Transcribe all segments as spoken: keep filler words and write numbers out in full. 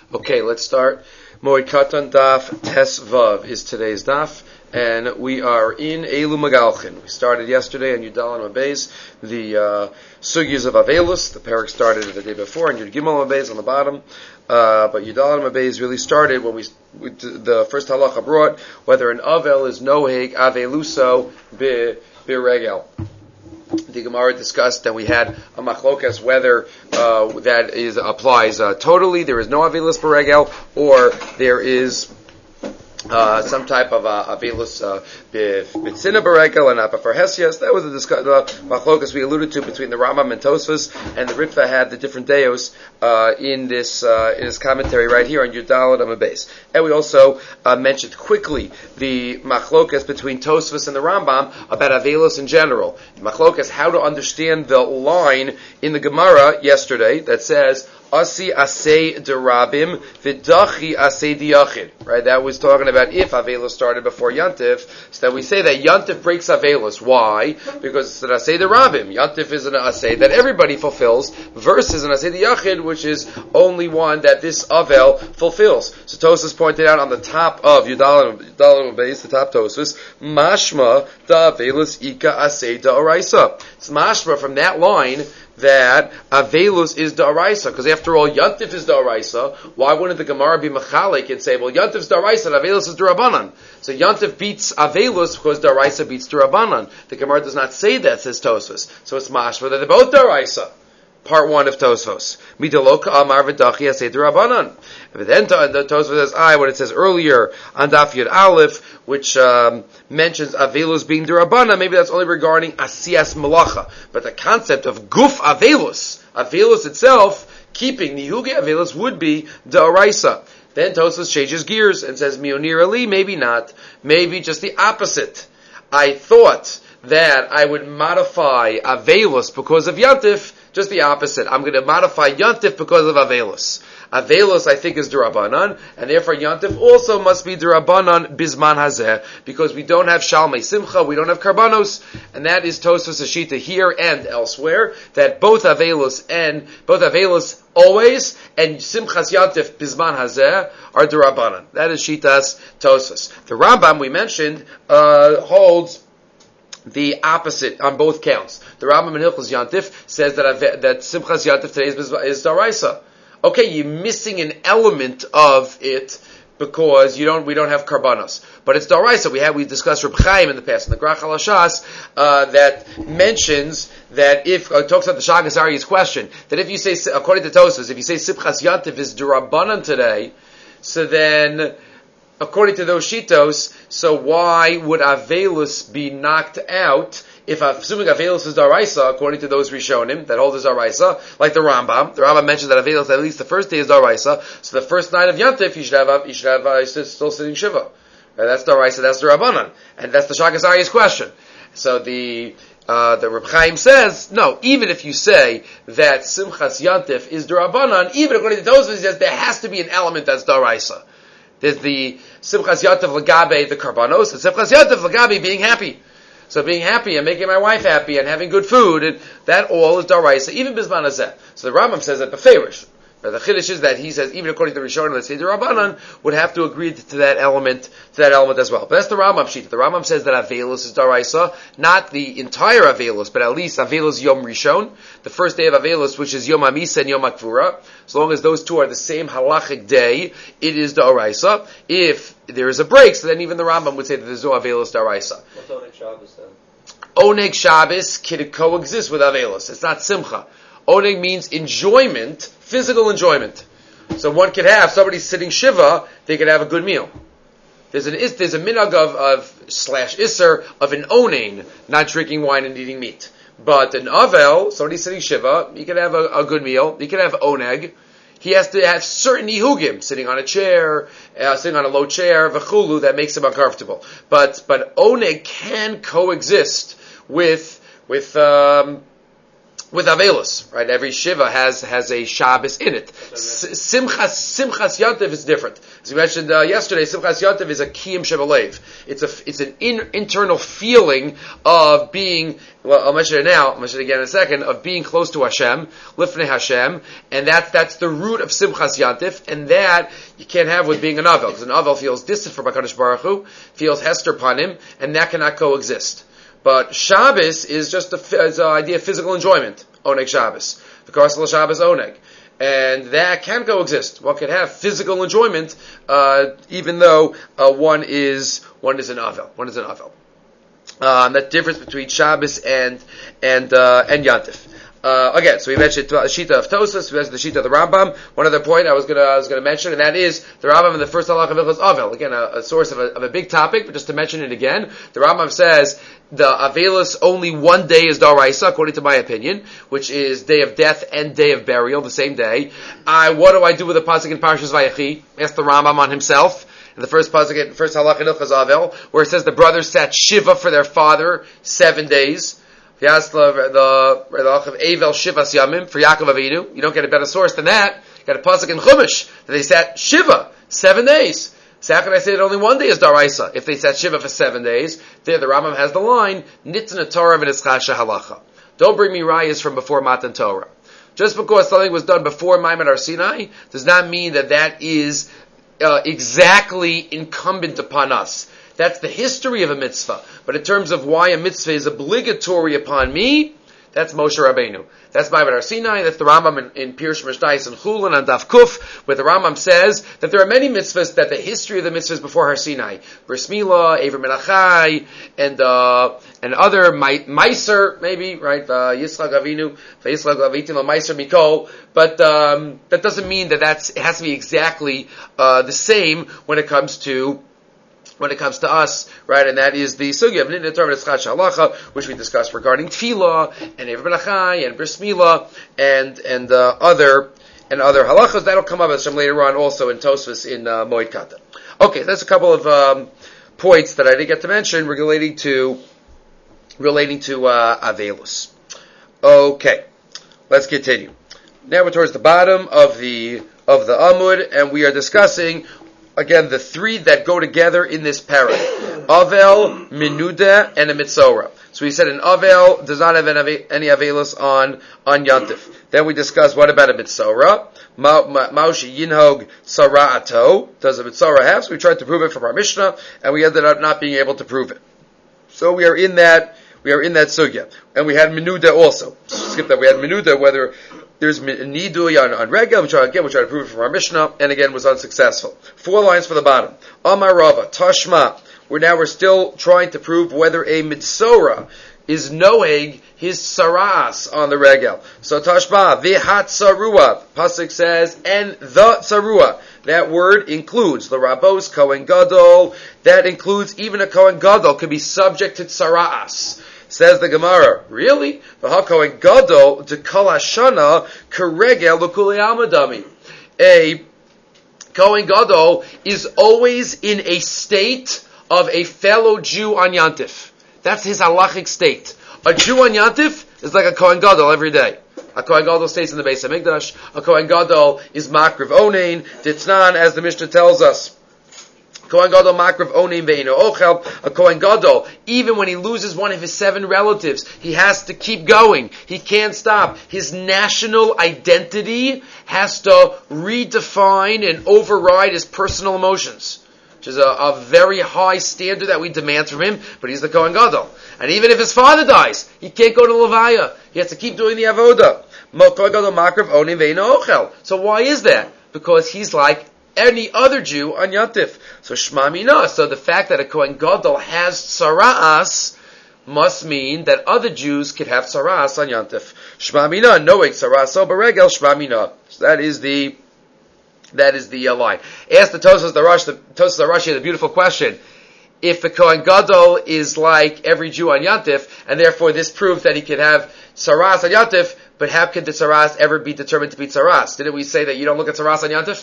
Okay, let's start. Moed Katan Daf Tes Vav is today's daf, and we are in Elu Magalchin. We started yesterday on Yudal and Mabez, the uh, Sugyas of Avelus. The parak started the day before, and Yud Gimel Mabez on the bottom. Uh, but Yudal and Mabez really started when we, we the first halacha brought whether an Avel is Noheg Aveluso Be Biregel. The Gemara discussed that we had a machlokas whether uh, that is applies uh, totally. There is no avelus beregel, or there is uh, some type of uh, avelus bitzina beregel and apa for hesias. That was the discuss- uh, machlokas we alluded to between the Rambam and Tosfos, and the Ritva had the different deos uh, in this uh, in this commentary right here on Yudal and Amabes. And we also uh, mentioned quickly the machlokas between Tosfos and the Rambam about avelus in general. The machlokas, how to understand the line in the Gemara yesterday that says Asi asay derabim v'dachi asay diyachid. Right, that was talking about if avelus started before yantif. So that we say that yantif breaks avelus. Why? Because it's an asay derabim. Yantif is an asay that everybody fulfills, versus an asay diyachid, which is only one that this avel fulfills. So Tosfos pointed out on the top of Yudal Yudal base, the top Tosfos, mashma da avelus ika asay da oraisa. It's mashma from that line that avelus is da'araisa, because after all, yantif is da'araisa. Why wouldn't the Gemara be mechalik and say, well, yantif is da'araisa and avelus is d'rabanan? So yantif beats avelus because da'araisa beats d'rabanan. The Gemara does not say that, says Tosfos. So it's mashma that they're both da'araisa. Part one of Tosfos. Midaloka amar v'dachi asay d'rabanan. But then the Tosfos says, I, what it says earlier on Daf Yud Aleph, which um, mentions avelus being derabana, maybe that's only regarding asiyas malacha. But the concept of guf avelus, avelus itself, keeping nihuge avelus would be da'araisa. Then Tosfos changes gears and says, mionir ali, maybe not. Maybe just the opposite. I thought that I would modify avelus because of yantif, just the opposite. I'm going to modify yantif because of avelus. Avelus, I think, is Durabanan, and therefore Yantif also must be Durabanan Bizman Hazeh, because we don't have Shalmei Simcha, we don't have Karbanos, and that is Tosfos Ashita here and elsewhere, that both Avelus and, both Avelus always, and Simchas Yantif Bizman Hazeh are Durabanan. That is Shitas Tosfos. The Rambam, we mentioned, uh, holds the opposite on both counts. The Rambam in Hilchos Yantif says that, that Simchas Yantif today is, is Daraisa. Okay, you're missing an element of it because you don't. We don't have karbanos, but it's daraisa. We had we discussed Reb Chaim in the past in the Grach Halashas uh, that mentions that if uh, talks about the Shagas Aryeh's question that if you say according to Tosfos, if you say Simchas Yantif is durabanan today, so then according to those shitos, so why would avelus be knocked out? If assuming avelus is daraisa, according to those Rishonim that hold as daraisa, like the Rambam, the Rambam mentioned that avelus at least the first day is daraisa. So the first night of Yantif, you should have you should have uh, still sitting shiva. And that's daraisa. That's the Rabbanan, and that's the Shagas Aryeh's question. So the uh, the Reb Chaim says no. Even if you say that Simchas Yantif is darabanan, even according to Tosfos, he says there has to be an element that's daraisa. There's the Simchas Yantif Lagabe, the Karbanos, and Simchas Yantif Lagabe being happy. So being happy and making my wife happy and having good food, and that all is daraisa, even bisman hazeh. So the Rambam says that beferish. But the chiddush is that he says even according to the Rishonim, let's say the Rabbanan would have to agree to that element, to that element as well. But that's the Rambam sheet. The Rambam says that avelus is daraisa, not the entire avelus, but at least avelus yom rishon, the first day of avelus, which is yom hamisa and yom hakvura. As long as those two are the same halachic day, it is daraisa. If there is a break, so then even the Rambam would say that there's no avelus daraisa. What's Oneg Shabbos then? Oneg Shabbos can coexist with avelus. It's not simcha. Oneg means enjoyment, physical enjoyment. So one could have somebody sitting shiva, they could have a good meal. There's an there's a minhag of, of slash iser of an onain, not drinking wine and eating meat. But an avel, somebody sitting shiva, he could have a, a good meal. He could have oneg. He has to have certain ihugim, sitting on a chair, uh, sitting on a low chair, v'chulu, that makes him uncomfortable. But but oneg can coexist with with um, with Avelos, right? Every Shiva has has a Shabbos in it. Simchas Simchas Yantiv is different. As we mentioned uh, yesterday, Simchas Yantiv is a Kiyum Shebalev. It's a it's an in, internal feeling of being. Well, I'll mention it now. I'll mention it again in a second. Of being close to Hashem, Lifnei Hashem, and that's that's the root of Simchas Yantiv, and that you can't have with being an Avel, because an Avel feels distant from HaKadosh Baruch Hu, feels Hester Panim, and that cannot coexist. But Shabbos is just a, is an idea of physical enjoyment. Oneg Shabbos. V'karsel Shabbos Oneg. And that can coexist. One can have physical enjoyment, uh, even though uh, one is one is an Avel. One is an Avel. Um, that difference between Shabbos and and uh, and Yantif. Uh, again, so we mentioned the Shita of Tosas, we mentioned the Shita of the Rambam. One other point I was gonna, I was gonna mention, and that is the Rambam in the first halacha of Hilchos Avel. Again, a, a source of a, of a big topic, but just to mention it again, the Rambam says the Avelis only one day is Daraisa, according to my opinion, which is day of death and day of burial, the same day. I, what do I do with the pasuk in Parshas Vayechi? Ask the Rambam on himself. In the first pasuk, first halacha in Hilchos Avel, where it says the brothers sat Shiva for their father seven days. Yaslav, the Relach of Avel Shivas Yamim for Yaakov Avinu. You don't get a better source than that. You got a pasuk in Chumash that they sat Shiva seven days. So how can I say that only one day is Daraisa if they sat Shiva for seven days? There, the Rambam has the line Nitzna Torah v'Nitzchasha Halacha. Don't bring me rayas from before Matan Torah. Just because something was done before Maimon Har Sinai does not mean that that is uh, exactly incumbent upon us. That's the history of a mitzvah. But in terms of why a mitzvah is obligatory upon me, that's Moshe Rabbeinu. That's Maimon Har Sinai. That's the Rambam in, in Pirush Mishnayos and Chulin on Daf Kuf, where the Rambam says that there are many mitzvahs that the history of the mitzvahs before Har Sinai, Bris Milah, Ever Menachai, and uh, and other Meiser, maybe right, uh, Yitzchak Avinu, Yitzchak Avitim Meiser Mikol. But um, that doesn't mean that that's it has to be exactly uh, the same when it comes to. When it comes to us, right, and that is the sugya of Nitna Torah Nitzchasha Halacha, which we discussed regarding Tefillah and Ever Benachai and Bris Milah and and uh, other and other halachas. That'll come up as some later on, also in Tosfos in uh, Moed Katan. Okay, that's a couple of um, points that I didn't get to mention relating to relating to uh, Avelus. Okay, let's continue. Now we're towards the bottom of the of the Amud, and we are discussing. Again, the three that go together in this parak. Avel, Menuda, and a Mitzora. So we said an Avel does not have any Avelos on, on Yantif. Then we discussed what about a Mitzora? Maushi Yinhog Sara'ato. Does a Mitzora have? So we tried to prove it from our Mishnah, and we ended up not being able to prove it. So we are in that, we are in that sugya. And we had Menuda also. Skip that. We had Menuda, whether there's nidui on, on Regel, which again we tried to prove it from our Mishnah, and again was unsuccessful. Four lines for the bottom. Amar Rava, Tashma. We're now we're still trying to prove whether a Mitzora is noeg his saras on the Regel. So Tashma, Vihat Sarua. Pasuk says, and the Sarua. That word includes the Rabos, Kohen Gadol. That includes even a Kohen Gadol could be subject to saras. Says the Gemara, really? V'ha-Kohen Gadol de Kol Hashana Keregel L'Kulei Amadami. A Kohen Gadol is always in a state of a fellow Jew on Yantif. That's his halachic state. A Jew on Yantif is like a Kohen Gadol every day. A Kohen Gadol stays in the Beis HaMikdash. A Kohen Gadol is Makriv Onein, Ditznan, as the Mishnah tells us. Kohen Gadol makriv onim ve'ino ochel. A Kohen Gadol, even when he loses one of his seven relatives, he has to keep going. He can't stop. His national identity has to redefine and override his personal emotions, which is a, a very high standard that we demand from him, but he's the Kohen Gadol. And even if his father dies, he can't go to Levaya. He has to keep doing the avoda. Kohen Gadol makriv onim ve'ino ochel. So why is that? Because he's like any other Jew on Yantif. So Shma Mina. So the fact that a Kohen Gadol has Sara'as must mean that other Jews could have Sara'as on Yantif. Shma Mina, knowing Sara'as o Beregel, Shma Mina. So that is the, that is the uh, line. Ask the Tosas the Rosh, the Tosas the Rashi the beautiful question. If the Kohen Gadol is like every Jew on Yantif, and therefore this proves that he could have Sara'as on Yantif, but how could the Sara'as ever be determined to be Sara'as? Didn't we say that you don't look at Sara'as on Yantif?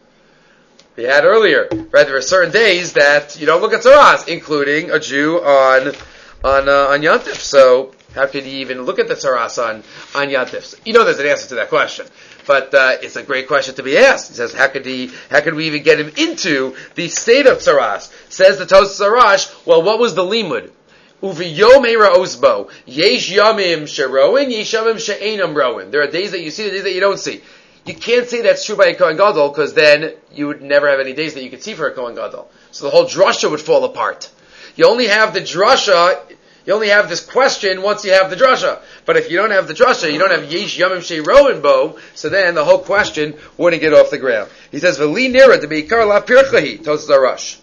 We had earlier, right? There are certain days that you don't look at Saras, including a Jew on on uh, on Yantif. So How could he even look at the tzaras on, on Yantif? So, you know there's an answer to that question. But uh, it's a great question to be asked. He says, how could he, how could we even get him into the state of tzaras? Says the Tosfos Arash, well, what was the limud? Uviyom eira osbo. Yesh yamim sheroin, yesh yamim she'enam roin. There are days that you see, the days that you don't see. You can't say that's true by a Kohen Gadol, because then you would never have any days that you could see for a Kohen Gadol. So the whole drasha would fall apart. You only have the drasha, you only have this question once you have the drasha. But if you don't have the drasha, you don't have yesh yamim she'roin bo, so then the whole question wouldn't get off the ground. He says, v'li nira to be ikar la pirchahi, Tosfos Arash.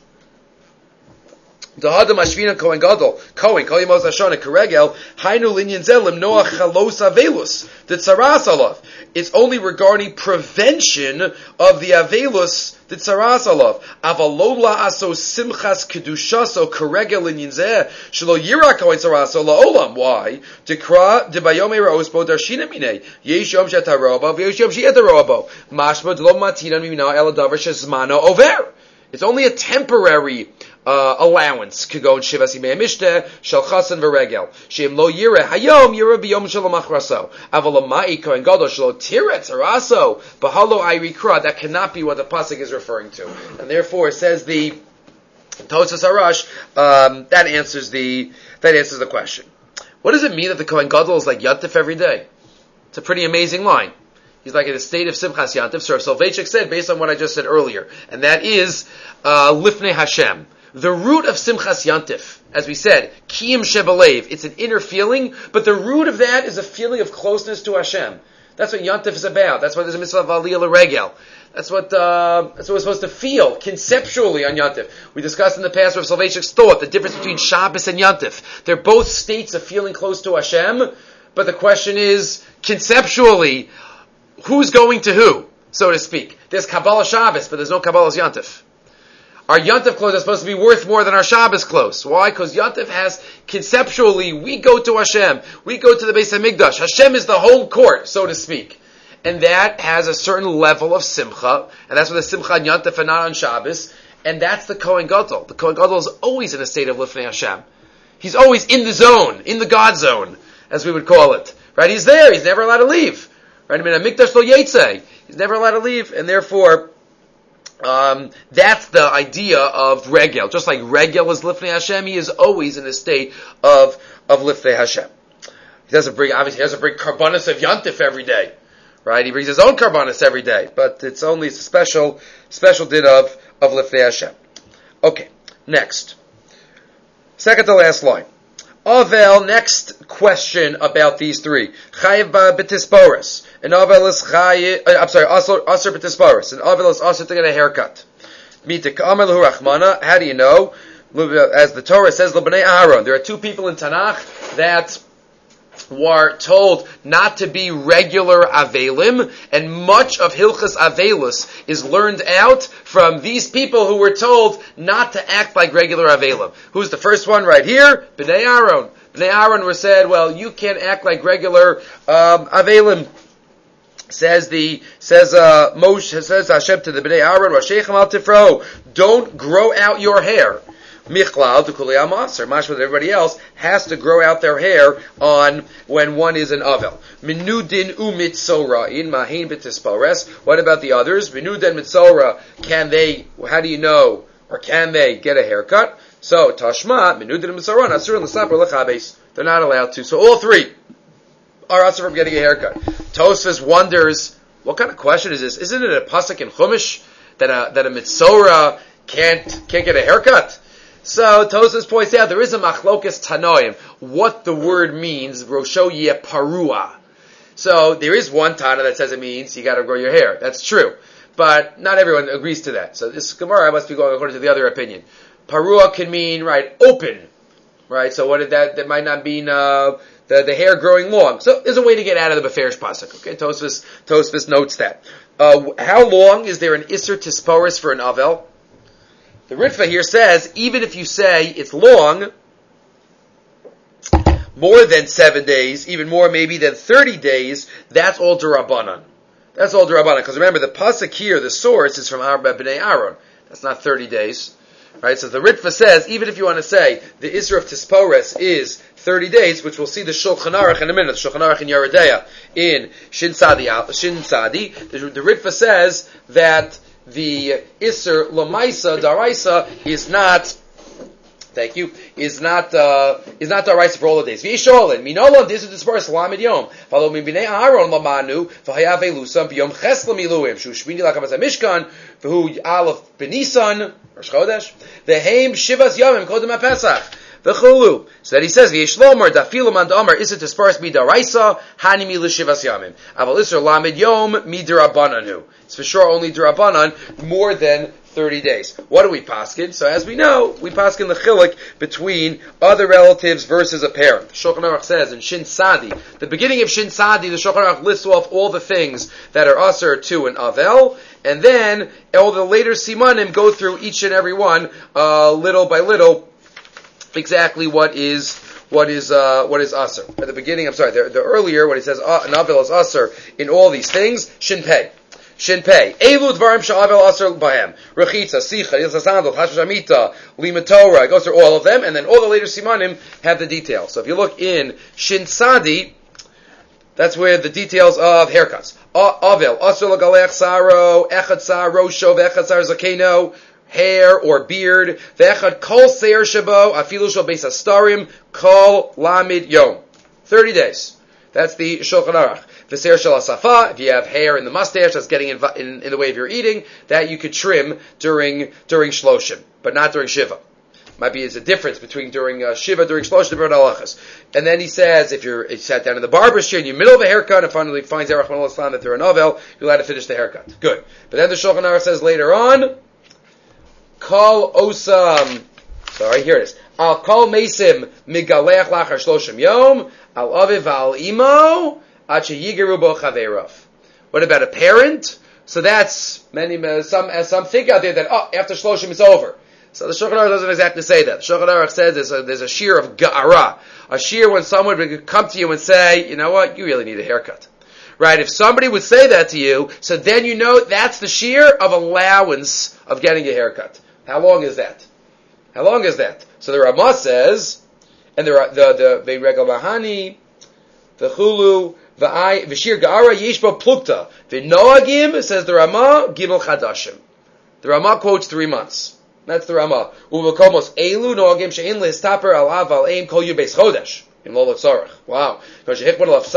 Dahadam Ashvina Kohen Gadol Kohen Kol Yemos Hashana Keregel Hainu Linyan Zelim Noach Chalos Avelus the Tzaras Alav. It's only regarding prevention of the Avelus the Tzaras Alav. Avalola Aso Simchas Kedushaso Keregel Linyan Zeh Shelo Yira Kohen Tzaras Olam. Why? Dekra Debayom Eros Bo Darshina Mine Yesh Yom Shetaroba Yesh Yom Shetaroba Mashma Dlo Matina Mina Eladavar Shezmano Over. It's only a temporary uh, allowance. Could go in Shivas Yimei Mishteh, Shel Chasan V'Regel. Sheim lo yireh hayom, yireh b'yom shel machraso. Aval amai kohen gadol shelo tireh tzaraso, b'halo ayri kra. That cannot be what the pasuk is referring to. And therefore, says the Tosfos Arash, um, that answers the, that answers the question. What does it mean that the kohen gadol is like Yantif every day? It's a pretty amazing line. He's like in a state of Simchas Yantif. So Rav Soloveitchik said, based on what I just said earlier, and that is uh, Lifnei Hashem. The root of Simchas Yantif, as we said, Kiyim Shebelev, it's an inner feeling, but the root of that is a feeling of closeness to Hashem. That's what Yantif is about. That's why there's a mitzvah of Aliyah L'Regel. That's what, uh, that's what we're supposed to feel conceptually on Yantif. We discussed in the past Rav Soloveitchik's thought, the difference between Shabbos and Yantif. They're both states of feeling close to Hashem, but the question is, conceptually, who's going to who, so to speak? There's Kabbalah Shabbos, but there's no Kabbalah's Yantif. Our Yantif clothes are supposed to be worth more than our Shabbos clothes. Why? Because Yantif has, conceptually, we go to Hashem. We go to the Beis HaMikdash. Hashem is the home court, so to speak. And that has a certain level of simcha, and that's what the simcha on Yantif and not on Shabbos, and that's the Kohen Gadol. The Kohen Gadol is always in a state of Lifnei Hashem. He's always in the zone, in the God zone, as we would call it. Right? He's there. He's never allowed to leave. Right? I mean, a mikdash lo yetze. He's never allowed to leave, and therefore, um, that's the idea of regel. Just like regel is lifnei Hashem, he is always in a state of of lifnei Hashem. He doesn't bring, obviously, he doesn't bring karbanos of yantif every day, right? He brings his own karbanos every day, but it's only a special special din of of lifnei Hashem. Okay, next, second to last line. Avel, next question about these three. Chayiv b'tisporus. An Avel is chayiv, uh, I'm sorry, Asur b'tisporus. An Avel is Asur to get a haircut. Mitik Amar Lahu Rachmana. How do you know? As the Torah says, L'bnei Aaron. There are two people in Tanakh that were told not to be regular Avelim, and much of Hilchas Avelus is learned out from these people who were told not to act like regular Avelim. Who's the first one right here? Bnei Aaron. Bnei Aaron were said, well, you can't act like regular um, Avelim. Says the says uh, Moshe says Hashem to the Bnei Aaron, Rashechem al tifro, don't grow out your hair. Michlal to Kulei Amaser. Mashma that everybody else has to grow out their hair on when one is an Avel. Minudin umitzora in mahin b'tispores. What about the others? Minudin mitzora. Can they? How do you know? Or can they get a haircut? So Tashma minudin mitzora asur l'saper lechabes. They're not allowed to. So all three are asur from getting a haircut. Tosfos wonders, what kind of question is this? Isn't it a pasuk in Chumash that a that a mitzora can't can't get a haircut? So Tosfos points out there is a machlokas tanoim, what the word means, rosho yeh parua. So there is one Tana that says it means you got to grow your hair. That's true, but not everyone agrees to that. So this Gemara must be going according to the other opinion. Parua can mean right open, right? So what did that? That might not mean uh, the the hair growing long. So there's a way to get out of the beferish pasuk. Okay, Tosfos Tosfos notes that. Uh, how long is there an iser tisporis for an avel? The Ritva here says, even if you say it's long, more than seven days, even more maybe than thirty days, that's all D'Rabbanan. That's all D'Rabbanan. Because remember, the pasuk here, the source, is from Arba B'nai Aaron. That's not thirty days. Right, so the Ritva says, even if you want to say the Isra of Tispores is thirty days, which we'll see the Shulchan Aruch in a minute, the Shulchan Aruch in Yeridea, in Shin Sadi, Shin Sadi, the, the Ritva says that the Isra Lamaisa, Daraisa, is not, thank you, is not, uh, is not Daraisa for all the days. V'yisholin, minolam, this is Tispores, Lamed Yom, v'alo mibinei Aaron lamanu, v'hayav elusam, b'yom ches lamiluim, shu shmini lakam Mishkan, v'hu Aleph Benisan, Rosh Chodesh, the Haim Shivas Yomim Kodem HaPesach, the Chulu. So that he says, V'yishlomer dafilu man da'amar isser tisparis midaraisa hani mi l'shivas Yomim. Aval isser lamed yom midirabananu. It's for sure only dirabanan, more than thirty days. What do we paskin? So as we know, we paskin the chiluk between other relatives versus a parent. Shulchan Aruch says in Shin Sadi, the beginning of Shin Sadi, the Shulchan Aruch lists off all the things that are usher to an avel, and then all the later simanim go through each and every one, uh, little by little, exactly what is what is uh, what is usher. At the beginning, I'm sorry, the, the earlier when he says uh, an avel is usher in all these things, Shin Pei. Shin Pei. Elu dvarim sha'avel aser b'hem. Rechitza, sicha, yilsa sandal, hashash amita, lima Torah. It goes through all of them, and then all the later simanim have the details. So if you look in Shin Sadi, that's where the details of haircuts. Avel, aser l'galech saro, echad sar rosho, v'echad sar zakeno, hair or beard, v'echad kol seir shabo, afilu shal beis astarim, kol lamid yom. Thirty days. That's the Shulchan Aruch. V'seir shel asafa, if you have hair in the mustache that's getting in, in, in the way of your eating, that you could trim during during shloshim, but not during shiva. Might be there's a difference between during uh, shiva, during shloshim, different halachas. And then he says, if you're if you sat down in the barber's chair in the middle of a haircut and finally finds Erech Manol Islam that they're a novel, you're allowed to finish the haircut. Good. But then the Shulchan Aruch says later on, Kol osam, sorry, here it is. Al kol mesim migalech lachar shloshim yom, al aviv al imo, ad sheyigeru bo chaveirav. What about a parent? So that's, many, some, some think out there that, oh, after shloshim it's over. So the Shulchan Aruch doesn't exactly say that. The Shulchan Aruch says there's a, there's a shear of ga'ara. A shear when someone would come to you and say, you know what, you really need a haircut. Right? If somebody would say that to you, so then you know that's the shear of allowance of getting a haircut. How long is that? How long is that? So the Ramah says, and the the the Ve'regel Mahani, the Chulu, V'ai, V'shir Ga'ara Yeshbo Plukta. V'noagim, says the Ramah, Gimel Chadashim. The Ramah quotes three months. That's the Ramah. U'v'komos Elu Noagim She'in Le'estaper Alav Al'eim Kol Yu Beis Chodesh. In Lolo Tzorach. Wow. That's the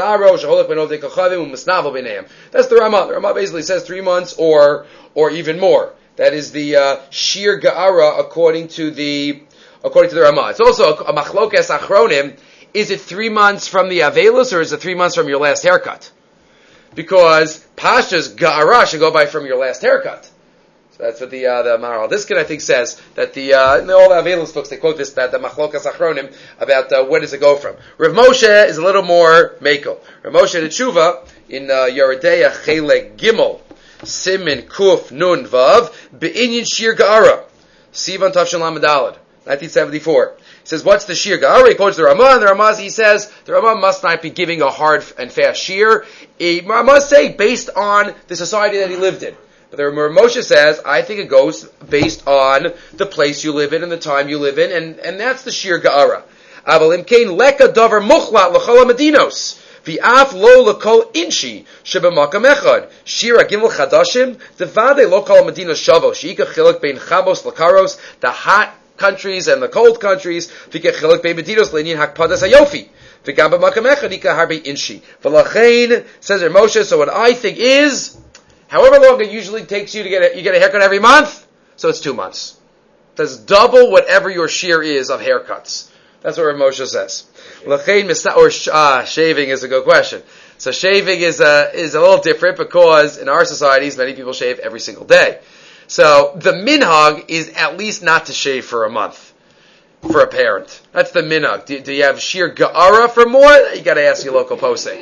Ramah. The Ramah basically says three months or or even more. That is the uh, Shir Ga'ara according to the according to the Ramah. It's also a, a Machlokes Achronim. Is it three months from the Avelus or is it three months from your last haircut? Because Pasha's Ga'ara should go by from your last haircut. So that's what the uh, the Maharal Diskin I think says that the uh, in all the Avelus books they quote this that the Machlokes Achronim about uh, where does it go from. Rav Moshe is a little more Mako. Rav Moshe the Tshuva in uh, Yeridea Chelek Gimel. Simin Kuf Nun Vav Be'inyin Shir Ga'ara Sivan Tavshin Lamadalad nineteen seventy-four. He says, what's the Shir Ga'ara? He quotes the Ramah, and the Ramah, he says, the Ramah must not be giving a hard and fast Shir. He must say, based on the society that he lived in. But the Rav Moshe says, I think it goes based on the place you live in and the time you live in, and, and that's the Shir Ga'ara. Aval Imkein Leka Davar Muchlat L'chol Medinos. V'af lo lekol inchi shebemakam echad shira gimel chadashim devade lo kol medina shavo sheika chilek bein chabos lakaros the hot countries and the cold countries v'ike chilek bein medinos leinin hakpadas hayofi v'gam bemakam echad ika harbe inchi v'lachein says Rav Moshe. So what I think is, however long it usually takes you to get a, you get a haircut every month, so it's two months. That's double whatever your shear is of haircuts. That's what Rav Moshe says. Or uh, shaving is a good question. So shaving is a, is a little different because in our societies, many people shave every single day. So the minhag is at least not to shave for a month for a parent. That's the minhag. Do, do you have sheer ga'ara for more? You got to ask your local posek.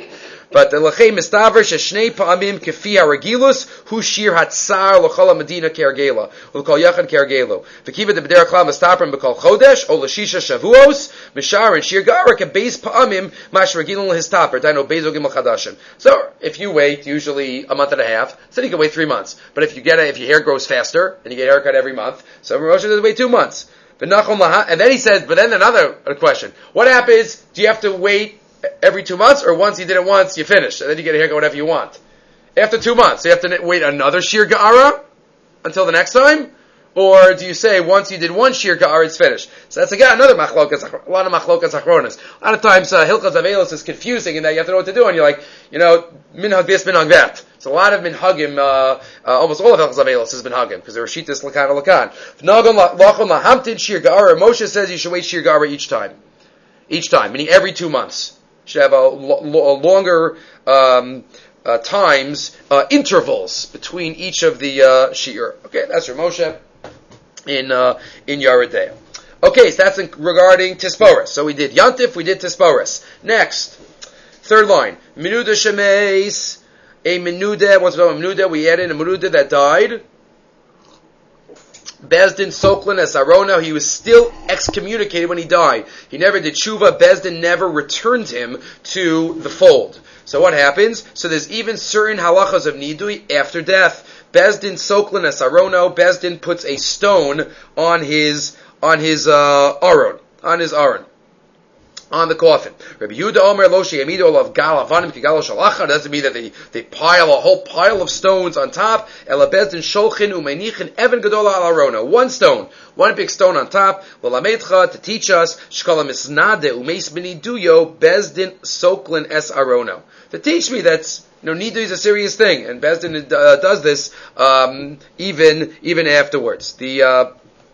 But the Lechei Mistaver Sheshnei Pa'amim Kefi HaRegilus Hu Shir Hatzar L'chol HaMedina Kergela L'kol Yachad Kergelo V'kiva de B'derech Klal Mistaprim B'kol Chodesh O L'shisha Shavuos Mishar and Shir Gara Kebeis Pa'amim Mash Regilun L'histaper Daino Bezo Gimel Chadashim. So if you wait usually a month and a half, so you can wait three months. But if you get it, if your hair grows faster and you get a haircut every month, so Moshe does wait two months. And then he says, but then another question: what happens? Do you have to wait every two months, or once you did it once, you finish, and then you get a haircut whatever you want? After two months, so you have to wait another Shir Ga'ara until the next time? Or do you say once you did one Shir Ga'ara, it's finished? So that's again another machlokas, a lot of machlokas achronas. A lot of times, uh, Hilchas Avelos is confusing in that you have to know what to do, and you're like, you know, minhag this, minhag that. So a lot of minhagim, uh, uh, almost all of Hilchas Avelos is minhagim, because there are shitas lakan lakan. Nagam lachon lahamtin Shir Ga'ara, Moshe says you should wait Shir Ga'ara each time. Each time, meaning every two months. You should have a, lo- a longer, um, uh, times, uh, intervals between each of the, uh, Shir. Okay, that's your Moshe. In uh, in Yeridea. Okay, so that's in, regarding Tisporis. So we did Yantif, we did Tisporis. Next, third line, Menuda Shemeis, a Menuda. What's about a Menuda? We added a Menuda that died. Bezdin Soklin as Arona. He was still excommunicated when he died. He never did tshuva. Bezdin never returned him to the fold. So what happens? So there's even certain halachas of nidui after death. Bezdin Soklin as Arono. Bezdin puts a stone on his on his uh, aron, on his aron, on the coffin. Rabbi Yehuda Omer Lo Sheyamidu Olav Gal Avanim Kigalo Shalacha. Doesn't mean that they they pile a whole pile of stones on top. Ela Bezdin Sholchin Umenichin Evan Gadola Al Arono. One stone, one big stone on top. L'Lameitcha, to teach us Shkala Misnade Umeis Bini Duyo Bezdin Soklin Es Arono. To teach me that's, you know, nidu is a serious thing, and Bezdin uh, does this um, even even afterwards. The uh,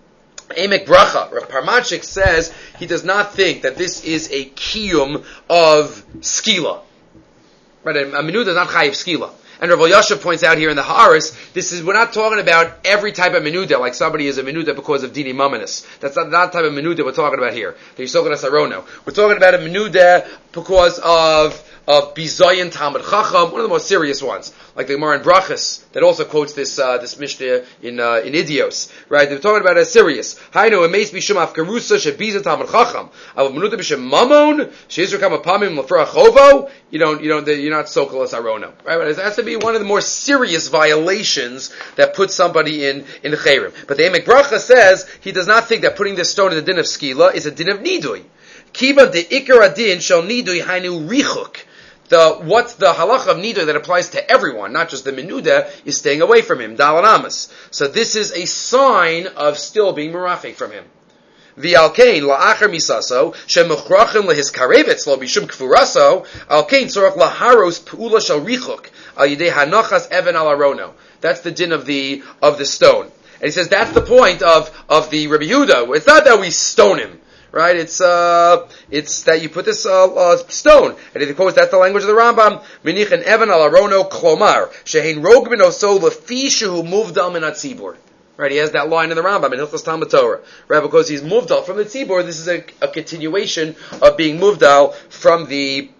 Emek Bracha, Rav Parmanchik says he does not think that this is a kiyum of skila. Right, a menuda is not chayiv skila. And Rav Yashav points out here in the Haaris, this is, we're not talking about every type of menuda, like somebody is a menuda because of dini mamanis. That's not, not the type of menuda we're talking about here. The Yisokon Asarono. We're talking about a menuda because of of Bizayin Talmud Chacham, one of the most serious ones, like the Gemara in Brachas, that also quotes this uh, this Mishnah in uh, in Idios, right? They're talking about a serious. Hainu emeis bishum afkarusa shebiza Talmud Chacham. Av menuda b'shem mamon sheizur kama pamim lefra chovo. You don't, you don't, you're not sokolas arono, right? But it has to be one of the more serious violations that puts somebody in in the chayrim. But the Emek Bracha says he does not think that putting this stone in the din of skila is a din of nidui. Kiva de ikar adin shel nidui hainu richuk. The, what's the halacha of nidui that applies to everyone, not just the menuda, is staying away from him, dalan amas. So this is a sign of still being merafik from him. The alkein la'achar misaso shemuchrachim lehiskarevetz lo bishum kfuraso alkein tzorach laharos pu'ula shel richuk al yidei hanachas even al arono. That's the din of the of the stone, and he says that's the point of of the Rabbi Yehuda. It's not that we stone him. Right, it's uh, it's that you put this uh, uh, stone, and of course that's the language of the Rambam. Minichin evan al arono klomar shehein rog min oso lefi shehu muvdal min hatzibur. Right, he has that line in the Rambam in Hilchos Talmud Torah. Right, because he's muvdal from the tzibur. This is a, a continuation of being muvdal from the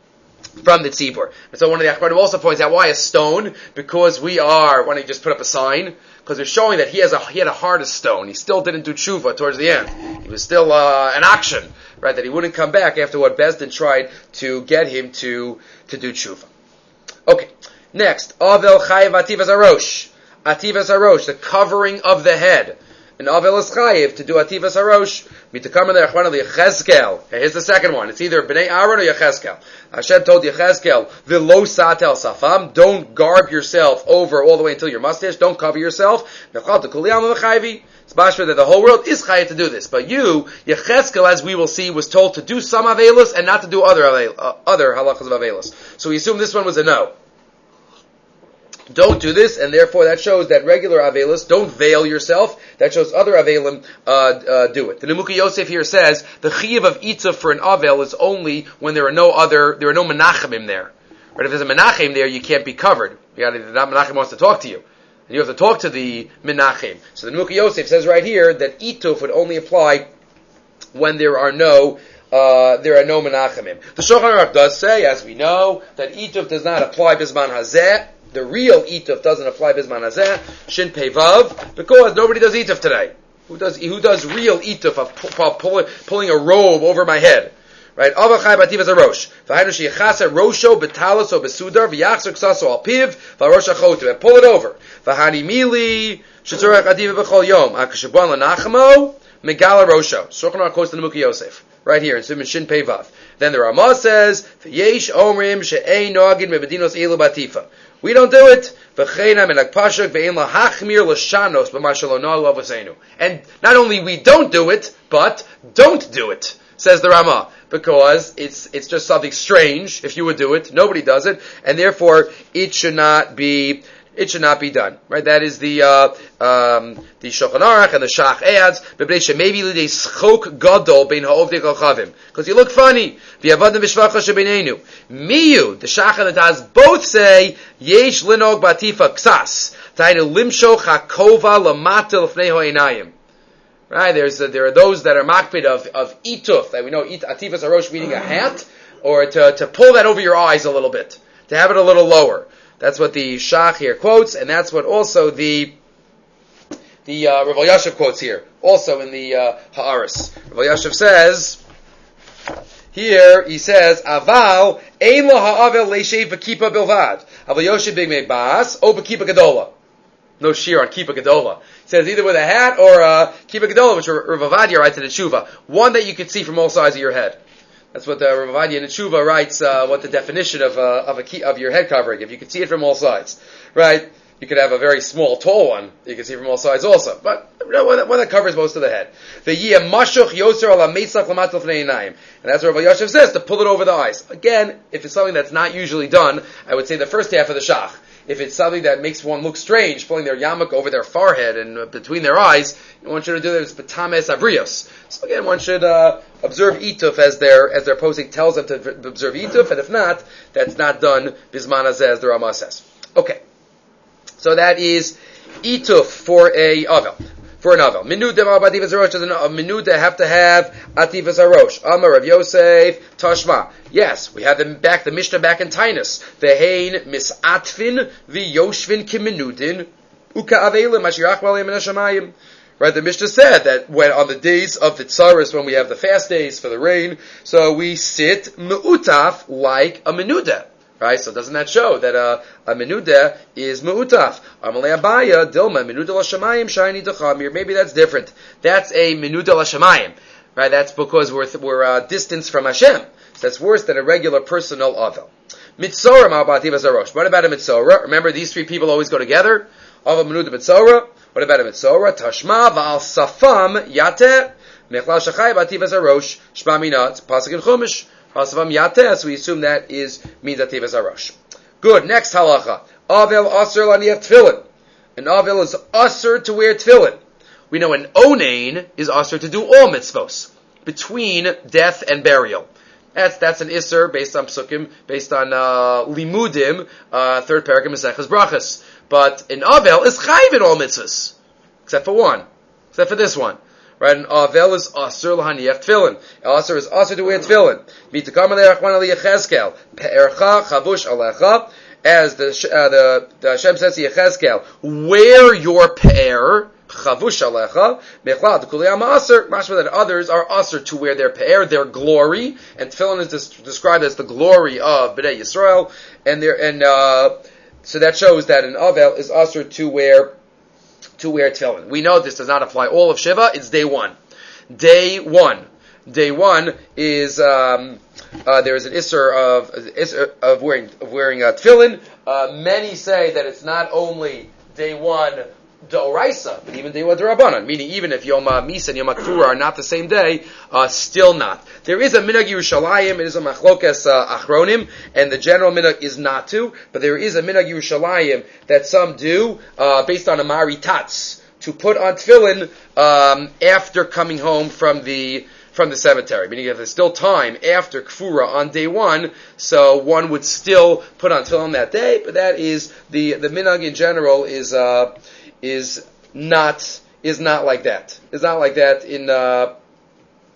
from the tzibur. And so one of the Achronim also points out why a stone, because we are. Why don't you just put up a sign? Because they're showing that he has a he had a heart of stone. He still didn't do tshuva towards the end. He was still uh, an action, right? That he wouldn't come back after what Bezdin tried to get him to to do tshuva. Okay, next, Avel Chayev Ativas Arosh, Ativas Arosh, the covering of the head. And Avel is Chayev to do Ativas Arosh. Mitakamer le'achwana le'Yechezkel. Here's the second one. It's either Bnei Aaron or Yechezkel. Hashem told Yechezkel, "V'lo satel safam." Don't garb yourself over all the way until your mustache. Don't cover yourself. Nechal to kuliyam v'chayvi. It's bashma that the whole world is chayav to do this, but you, Yechezkel, as we will see, was told to do some avelos and not to do other uh, other halachas of avelos. So we assume this one was a no. Don't do this, and therefore that shows that regular avelis, don't veil yourself. That shows other avelim uh, uh, do it. The Nemuki Yosef here says the chiyuv of itza for an avel is only when there are no other, there are no menachemim there. Right? If there's a menachem there, you can't be covered. You got that menachem wants to talk to you. And you have to talk to the menachem. So the Nemuki Yosef says right here that ituf would only apply when there are no uh, there are no menachemim. The Shulchan Aruch does say, as we know, that ituf does not apply bisman hazeh. The real ituf doesn't apply bisman hazeh. Shin pei vav, because nobody does ituf today. Who does who does real ituf of pu- pu- pulling a robe over my head? Right? Avachai bativ a rosh. V'hainu sheyichasa rosho betalos o besudar v'yachzer ksaso al piv v'arosh achotu, and pull it over. V'hani mili shetzorach adiva b'chol yom akashabon lanachamo megala rosho. Shulchan Aruch quotes the Nemuki Yosef right here in Siman Shin Pei Vav. Then the Ramah says v'yesh omrim she'ein noagin mebedinos elu batifa. We don't do it. And not only we don't do it, but don't do it, says the Ramah, because it's it's just something strange if you would do it. Nobody does it, and therefore it should not be it should not be done. Right? That is the uh, um, the Shulchan Aruch and the Shach adds maybe lidei schok gadol bein ha'ovdei kochavim, because you look funny. V'yavadim v'shvacha shebeneinu miyu. The Shach and the Taz both say yesh linog batifa ksas tainu limshoch hakova lamata l'fnei ho'einayim. Right? There's uh, there are those that are makpid of of ituf, that we know it, atifas arosh meaning a hat, or to to pull that over your eyes a little bit, to have it a little lower. That's what the Shach here quotes, and that's what also the the uh, Rav Elyashiv quotes here, also in the uh, Ha'aris. Rav Elyashiv says here, he says, Aval ein lo ha'avel leishev v'kipa bilvad. Aval yoshev b'gmei bas o b'kipa gadola. No shear on kipa gadola. He says either with a hat or uh, kipa gadola, which Rav Avadia writes in the Tshuva, one that you can see from all sides of your head. That's what the Rav Avadia in the Tshuva writes. Uh, what the definition of uh, of a key, of your head covering, if you can see it from all sides, right? You could have a very small, tall one you can see from all sides also, but you know, one, that, one that covers most of the head. The yiyah mashuch yoser ala meitzach lamat l'fnei einayim, and that's what Rav Elyashiv says, to pull it over the eyes. Again, if it's something that's not usually done, I would say the first half of the shach. If it's something that makes one look strange, pulling their yarmulke over their forehead and uh, between their eyes, one should do that as betames abrios. So again, one should uh, observe ituf as their as their posing tells them to v- observe ituf, and if not, that's not done bisman hazeh, as the Ramah says. Okay, so that is ituf for a avel. For an avel. Minuda ma'abativas harosh, does a minuda have to have ativas harosh? Amar Rav Yosef, Tashma. Yes, we have them back, the Mishnah back in Tainus. Vehein misatfin v'yoshvin kiminudin uka avelim ashirach v'aleim min hashamayim. Right, the Mishnah said that when on the days of the tzaris, when we have the fast days for the rain, so we sit me'utaf like a minuda. Right, so doesn't that show that uh, a menuda is me'utaf? Amalei Abaya, Dilma, menuda l'shamayim, shiny dechamir. Maybe that's different. That's a menuda l'shamayim. Right, that's because we're, we're uh, distanced from Hashem. So that's worse than a regular personal avel. Mitzora ma'abativ azarosh. What about a mitzora? Remember, these three people always go together. Ava menuda mitzora. What about a mitzora? Tashma va'al safam yate mechlal shachai bativ azarosh. Shma mina. It's pasuk in Chumash. Hasavam yate, so we assume that is means ativas harosh. Good. Next halacha. Avel aser laniach tefillin. An avel is aser to wear tefillin. We know an onain is aser to do all mitzvos between death and burial. That's that's an iser based on psukim, based on uh, limudim, uh, third parak in Maseches Brachas. But an avel is chayv in all mitzvos except for one, except for this one. Right, an avel is aser l'haniach tefillin. Aser is aser to wear tefillin. Mitakam le'achman aliyacheskel pe'ercha chavush alecha, as the uh, the, the Hashem says to Yecheskel, wear your pe'er chavush alecha mechlal t'kulei aser. Mashma that others are aser to wear their pe'er, their glory, and tefillin is des- described as the glory of Bnei Yisrael, and there and uh, so that shows that an avel is aser to wear. to wear tefillin. We know this does not apply all of Shiva, it's day one. Day one. Day one is, um, uh, there is an isser of, isser of wearing, of wearing uh, tefillin. Uh, many say that it's not only day one d'oraisa, but even day one d'Rabbanan, meaning even if Yom HaMisa and Yom HaKfura are not the same day, uh, still not. There is a minhag Yerushalayim, it is a machlokas uh, achronim, and the general minhag is not to, but there is a minhag Yerushalayim that some do, uh, based on a maritatz, to put on tefillin, um, after coming home from the, from the cemetery. Meaning if there's still time after Kfura on day one, so one would still put on tefillin that day, but that is, the, the minhag in general is, uh, is not, is not like that. It's not like that in, uh,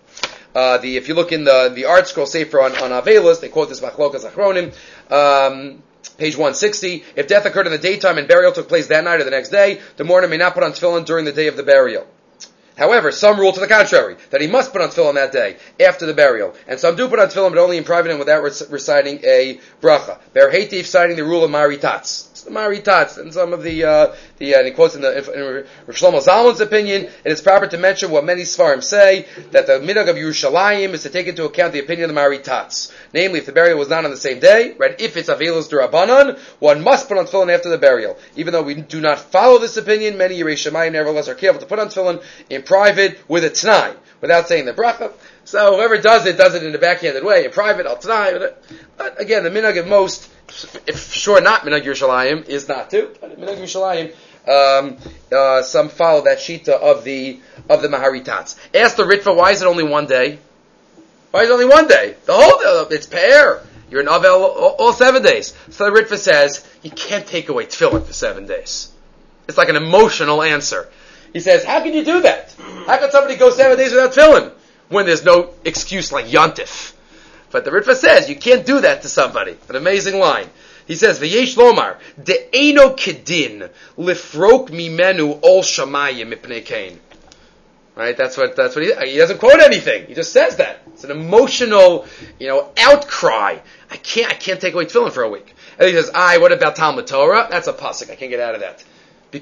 Uh, the if you look in the the Art Scroll Sefer on on Avelos, they quote this Machlokas Achronim. Um, Page one sixty, if death occurred in the daytime and burial took place that night or the next day, the mourner may not put on tefillin during the day of the burial. However, some rule to the contrary, that he must put on tefillin that day, after the burial. And some do put on tefillin, but only in private and without rec- reciting a bracha. Ber Hatif citing the rule of Maritatz. It's the Maritatz, and some of the, uh, the, uh, and he quotes in the, in Rav Shlomo Zalman's opinion, it is proper to mention what many Sfarim say, that the minhag of Yerushalayim is to take into account the opinion of the Maritatz. Namely, if the burial was not on the same day, right, if it's Avelos D'Rabbanan, one must put on tefillin after the burial. Even though we do not follow this opinion, many Yerei Shamayim nevertheless are careful to put on tefillin in private with a t'nai, without saying the bracha. So whoever does it, does it in a backhanded way, in private, al t'nai. But again, the minhag of most, if sure not minhag Yerushalayim, is not to. But minhag Yerushalayim, um, uh, some follow that shita of the of the Maharitats. Ask the Ritva, why is it only one day? Why is it only one day? The whole, it's pair. You're in Avel all, all seven days. So the Ritva says, you can't take away tefillin for seven days. It's like an emotional answer. He says, how can you do that? How can somebody go seven days without tefillin when there's no excuse like Yontif? But the Ritva says, you can't do that to somebody. An amazing line. He says, V'yesh lomar, de'eno kedin, lifrok mimenu ol shamayim mipnei kain. Right? That's what, that's what he, he doesn't quote anything. He just says that. It's an emotional, you know, outcry. I can't, I can't take away tefillin for a week. And he says, aye, what about Talmud Torah? That's a pasuk. I can't get out of that.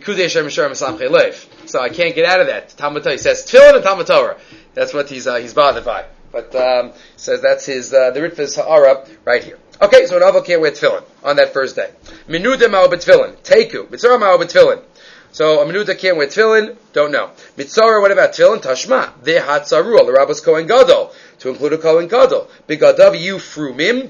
So I can't get out of that. Talmud Torah. He says tefillin and Talmud Torah. That's what he's, uh, he's bothered by. But, um, he says that's his, uh, the Ritva's ha'ara right here. Okay, so an Aval can't wear tefillin on that first day. Menuda ma'o b'tefillin. Teiku. Mitzvah ma'o b'tefillin. So a menuda can't wear tefillin? Don't know. Mitzvah, what about tefillin? Tashma. Ve'hatzaru. The Rabbos Kohen Gadol. To include a Kohen Gadol. Bigadav yu frumim.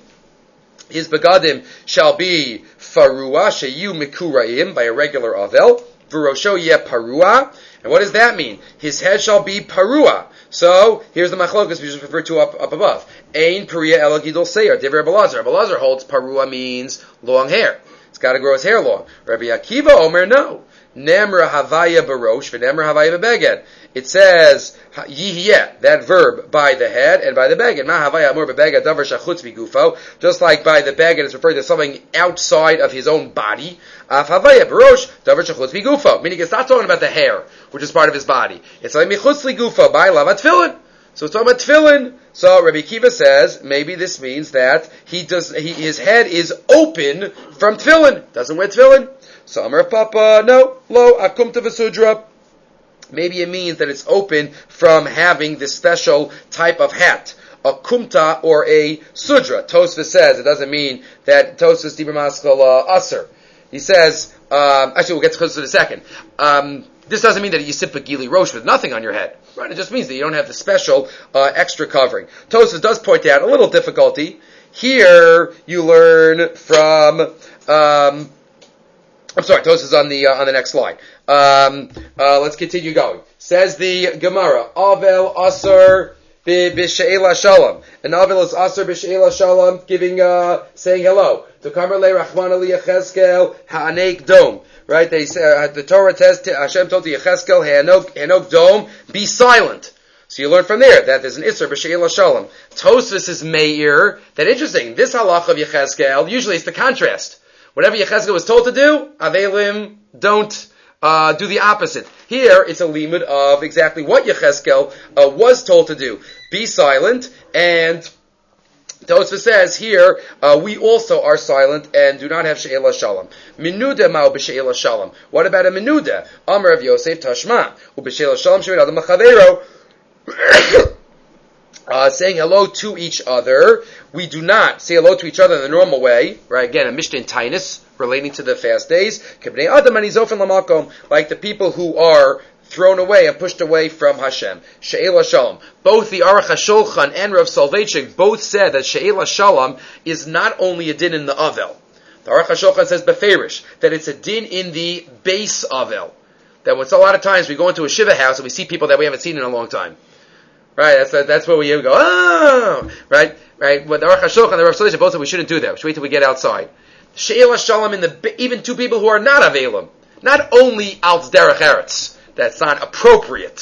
His begadim shall be farua sheyu mikuraim, by a regular avel. V'rosho yeh parua. And what does that mean? His head shall be parua. So here's the machlokas we just referred to up, up above. Ein paria ela gidol seir. Divrei Rabbi Elazar. Rabbi Elazar holds parua means long hair. It's got to grow his hair long. Rabbi Akiva Omer no. Nemra havaya barosh v'nemra havaya bebeged. It says yihiyeh, that verb, by the head and by the beged. Ma havaya amor bebeged davar shachutz v'gufo. Just like by the beged is referred to something outside of his own body. Af havaya barosh davar shachutz v'gufo. Meaning it's not talking about the hair, which is part of his body. It's like michutz v'gufo by lavat tefillin. So it's talking about tefillin. So Rabbi Akiva says maybe this means that he does he, his head is open from tefillin. Doesn't wear tefillin. So Amar Papa, no, lo akumta v'sudra. Maybe it means that it's open from having this special type of hat, a kumta or a sudra. Tosfos says it doesn't mean that Tosfos dibur maskal uh, aser. He says, um, actually we'll get to closer in a second. Um, this doesn't mean that you sit Gili Rosh with nothing on your head. Right? It just means that you don't have the special uh, extra covering. Tosfos does point out a little difficulty. Here you learn from, um, I'm sorry, Tosfos is on the uh, on the next slide. Um, uh, let's continue going. Says the Gemara, Avel Asar b'She'ela Shalom. An Avel is Asar b'She'ela Shalom, giving, uh, saying hello. To Kamar Le Rachman Ali Yecheskel Ha'anek Dom. Right? They say, uh, the Torah says, Hashem told to Yecheskel Ha'anek Dom, be silent. So you learn from there that there's an Isser b'She'ela Shalom. Tosfos is Meir. That interesting. This halach of Yecheskel, usually it's the contrast. Whatever Yecheskel was told to do, Avelim don't uh, do the opposite. Here, it's a limud of exactly what Yecheskel uh, was told to do. Be silent, and Tosfos says here, uh, we also are silent and do not have She'ela Shalom. Menuda ma'u b'She'ela Shalom. What about a menuda? Amar of Yosef Tashma. U'b'She'ela Shalom she'ed adam l'chavero. Uh, saying hello to each other. We do not say hello to each other in the normal way, right? Again, a Mishnah in Tainus, relating to the fast days. Like the people who are thrown away and pushed away from Hashem. She'ela Shalom. Both the Aruch HaShulchan and Rav Soloveitchik both said that She'ela Shalom is not only a din in the Avel. The Aruch HaShulchan says Beferish, that it's a din in the base Avel. That when a lot of times we go into a Shiva house and we see people that we haven't seen in a long time. Right, that's that's where we go, oh! Right, right. But the Aruch HaShulchan and the Rav Soloveitchik both said we shouldn't do that. We should wait till we get outside. She'ela Shalom in the, even two people who are not Avelim. Not only Al Derech Eretz. That's not appropriate.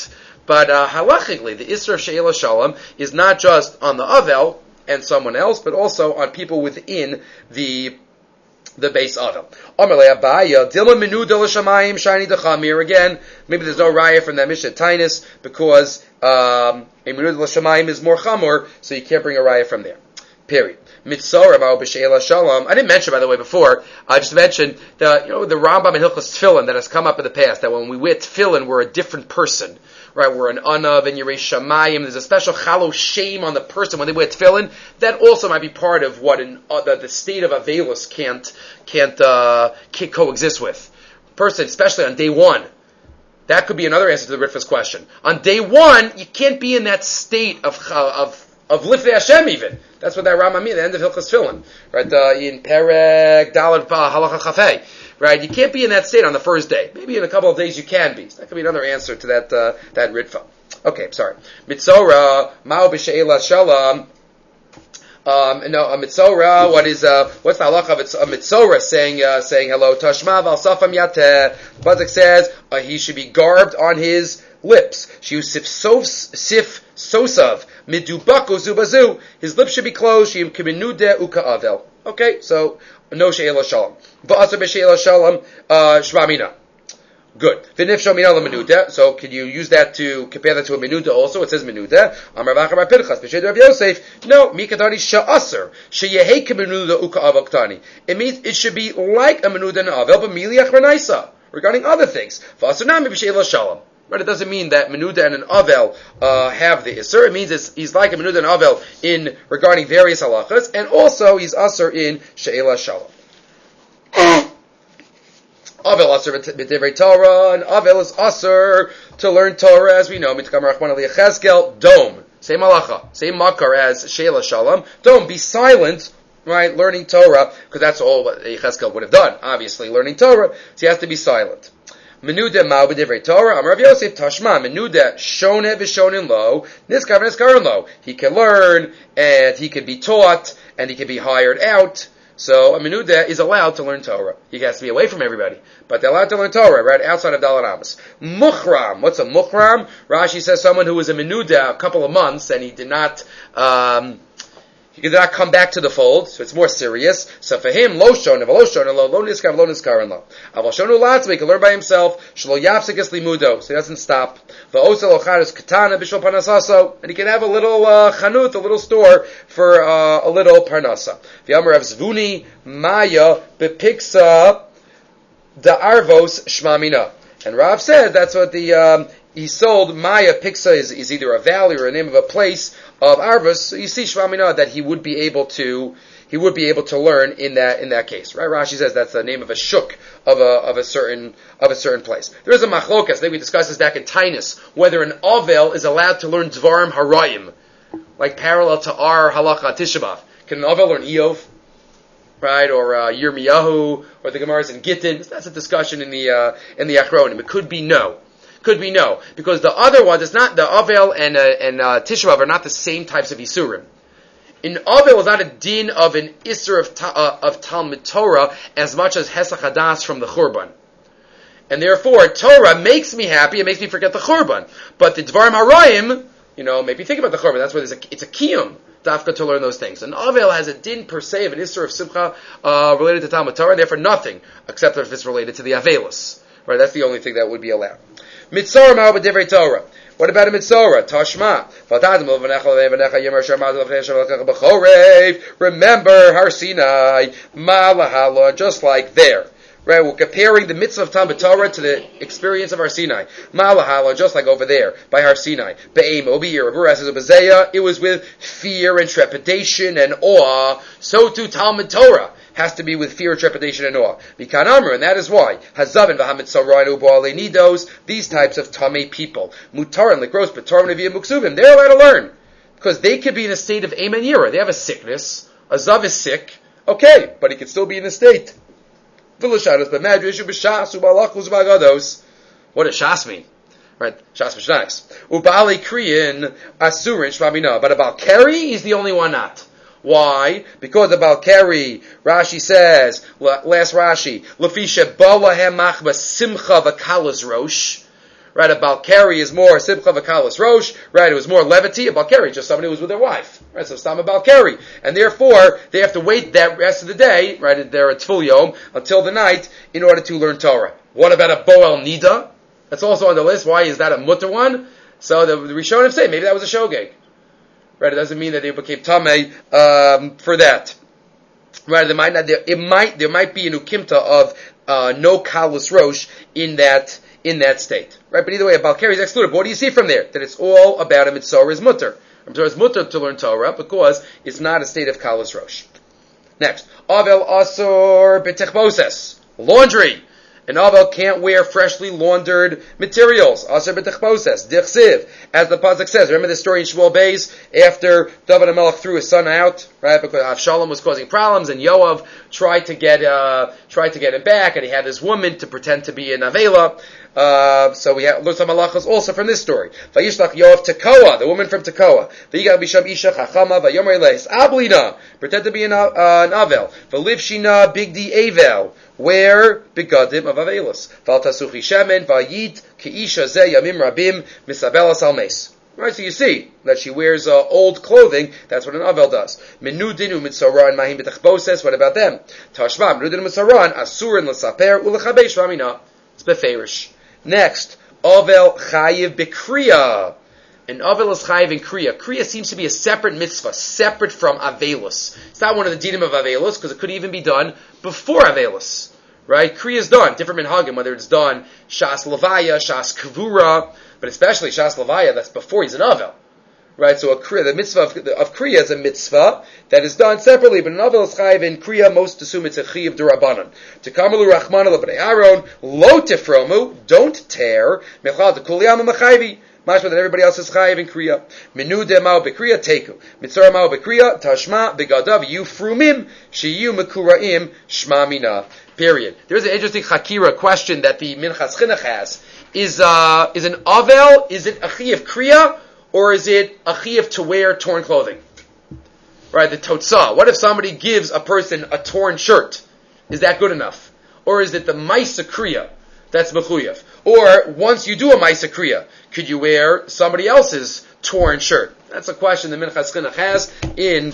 But uh, halachically, the Isser of She'ela Shalom is not just on the Avel and someone else, but also on people within the the base Avel. Amalei Abaya, Dilma Menuda L'Shamayim Shiny Dechamir. Again, maybe there's no raya from that Mishnah Tainus because um, a Menuda L'Shamayim is more chamor, so you can't bring a raya from there. Period. Mitzorah Ma'u B'She'ela Shalom. I didn't mention, by the way, before. I just mentioned the you know the Rambam in Hilchos Tefillin that has come up in the past. That when we wear tefillin, we're a different person, right? We're an anav and Yerei Shamayim. There's a special chalo shame on the person when they wear tefillin. That also might be part of what an, uh, the, the state of avelus can't can't uh, can't coexist with. Person, especially on day one. That could be another answer to the Ritva's question. On day one, you can't be in that state of of of Lifnei Hashem even. That's what that Rambam means, the end of Hilchos Tefillin, right? Uh, in Perek Daled Halacha Chafei, right? You can't be in that state on the first day. Maybe in a couple of days you can be. So that could be another answer to that uh, that Ritva. Okay, sorry. Mitzorah Ma'u B'She'ela Shalom. Um, no, a mitzorah. What is uh, what's the halacha of a mitzorah saying uh, saying hello? Tashma val safam yateh. Pasuk says uh, he should be garbed on his lips. Sif sif sosav midubako zubazu. His lips should be closed. Shim kiminude uka avel. Okay, so no she'ela shalom. Va'asar b'she'ela shalom shvamina. Good. V'nif shomina l'menuda. So can you use that to compare that to a menuda also? It says menuda. Amar v'achar bar Pinchas b'shed Rav Yosef. No, mikadari sha'aser sheyehei k'menuda uka avel ktani. It means it should be like a menuda and avel, but miliach renaisa regarding other things. V'asar nami b'she'ela shalom. Right, it doesn't mean that menuda and an avel uh, have the isser. It means it's, he's like a menuda and avel in regarding various halachas, and also he's aser in she'ela shalom. Avel aser b'divrei Torah, and avel is aser to learn Torah, as we know. Mitkam Rachman Ali Yechezkel, dome, same halacha, same makar as she'ela shalom. Dome, be silent. Right, learning Torah, because that's all what Yechezkel would have done. Obviously, learning Torah, so he has to be silent. Menuda ma'u b'divrei Torah. Amar Rav Yosef tashma. Menuda shoneh v'shonin lo. Niskav v'niskarin lo. He can learn and he can be taught and he can be hired out. So a menuda is allowed to learn Torah. He has to be away from everybody, but they're allowed to learn Torah right outside of Daled Amos. Muchram. What's a muchram? Rashi says someone who was a menuda a couple of months and he did not. Um, He did not come back to the fold, so it's more serious. So for him, lo shona, lo shona, lo lo niskav, lo niskaran lo. Aval shonu latzma, he can learn by himself. Shlo yapsikas limudo, so he doesn't stop. Va'osel ocharis katana b'shul parnasaso, and he can have a little uh, chanut, a little store for uh, a little parnasa. V'yamar Rav Zvuni maya bepiksa da arvos shmamina, and Rav said that's what the um, he sold Maya Piksa is, is either a valley or a name of a place of Arvus. So you see Shvamina that he would be able to he would be able to learn in that in that case, right? Rashi says that's the name of a shuk of a of a certain of a certain place. There is a machlokas. I think we discussed this back in Tainus, whether an Avel is allowed to learn Dvarim Harayim, like parallel to our halacha Tisha B'Av. Can an Avel learn Eov? Right, or uh, Yirmiyahu, or the Gemara's in Gittin? That's a discussion in the uh, in the Achronim. It could be no. Could be no, because the other ones, it's not, the Avel and, uh, and uh, Tisha B'Av are not the same types of Isurim. In Avel is not a din of an Isur of, ta, uh, of Talmud Torah as much as Hesach Hadas from the Churban. And therefore, Torah makes me happy, it makes me forget the Churban. But the Dvarim Harayim, you know, make me think about the Churban. That's why there's a, it's a Kiyum, Dafka, to learn those things. And Avel has a din per se of an Isur of Simcha uh, related to Talmud Torah, and therefore nothing, except if it's related to the Avelus. Right, that's the only thing that would be allowed. Mitzorah ma'u b'divrei Torah. What about a mitzorah? Tashma. Remember Har Sinai, Ma'alahala, just like there. Right, we're comparing the mitzvah of Talmud Torah to the experience of Har Sinai. Ma'alahala, just like over there by Har Sinai. Be'em obiyir, it was with fear and trepidation and awe. So too Talmud Torah has to be with fear, trepidation, and awe. Mikan Amr, and that is why Hazavin v'Hamitzoraynu b'alei nidos, these types of tamei people, Mutaran l'gros b'Torah nevi'im muksuvim, they're allowed to learn because they could be in a state of Eman Yira. They have a sickness. A Zav is sick, okay, but he could still be in a state. What does Shas mean? Right, Shas Mishnayos. Ubali kriyin asurin shvamina, but about Keri, he's the only one not. Why? Because about Keri, Rashi says, last Rashi, Lefisha balahem machba simcha v'kalas rosh. Right, a Balkari is more Simcha V'Kalas Rosh. Right, it was more levity. A Balkari is just somebody who was with their wife. Right, so Stam a Balkari. And therefore, they have to wait that rest of the day, right, they're at Tful Yom, until the night, in order to learn Torah. What about a Boel Nida? That's also on the list. Why is that a mutter one? So the, the Rishonim say maybe that was a shogeg. Right, it doesn't mean that they became tamei um, for that. Right, there might not. There, it might there might be an ukimta of uh, no kalus rosh in that in that state. Right, but either way, a balkari is excluded. But what do you see from there? That it's all about a mitzvah is mutter. A mitzvah is mutter to learn Torah because it's not a state of kalus rosh. Next, avel asor b'techboses, laundry. An avel can't wear freshly laundered materials. Aser b'techboses, dichsiv, as the pasuk says. Remember the story in Shmuel Beis after David HaMelech threw his son out, right? Because Avshalom was causing problems, and Yoav tried to get uh, tried to get him back, and he had this woman to pretend to be an avela. Uh, so we have learned some halachas also from this story. Vayishlach Yoav Tekoa, the woman from Tekoa. Vayigad bisham isha chachama vayomer leis ablina, pretend to be an, uh, an avel. Valivshina bigdi avel, wear begadim of avelos. Val tasuchi shemen vayit keisha ze yamim rabim misabelas almes. Right, so you see that she wears uh, old clothing. That's what an avel does. Menu dinu mitzora and mahim b'tachboses. What about them? Tashma menu dinu mitzora and asur and l'saper u'lechabesh v'amina. It's beferish. Next, avel chayiv b'kriya. An avel is chayiv in kriya. Kriya seems to be a separate mitzvah, separate from avelus. It's not one of the dinim of avelus because it could even be done before avelus. Right? Kriya is done. Different minhagim, whether it's done shas levaya, shas kavura, but especially shas levaya, that's before he's an avel. Right? So a kriya, the mitzvah of, of kriya is a mitzvah that is done separately, but an avel is chayiv in kriya. Most assume it's a chayiv d'Rabbanan. Tekamalu rachmana l'bnei Aaron lo tifromu, don't tear mechal dekuliyam mechayvi. Mashma that everybody else is chayiv in kriya. Menu de mao bekriya teku. Mitzora mao bekriya tashma begadav yu frumim shiyu mekuraim shma mina. Period. There's an interesting chakira question that the Minchas Chinuch has. Is uh, is an avel, is it a chayiv kriya, or is it a chayiv to wear torn clothing? Right, the totzah. What if somebody gives a person a torn shirt? Is that good enough? Or is it the maisa kriya that's mechuyev? Or once you do a maisa kriya, could you wear somebody else's torn shirt? That's a question the Minchas Chinuch has in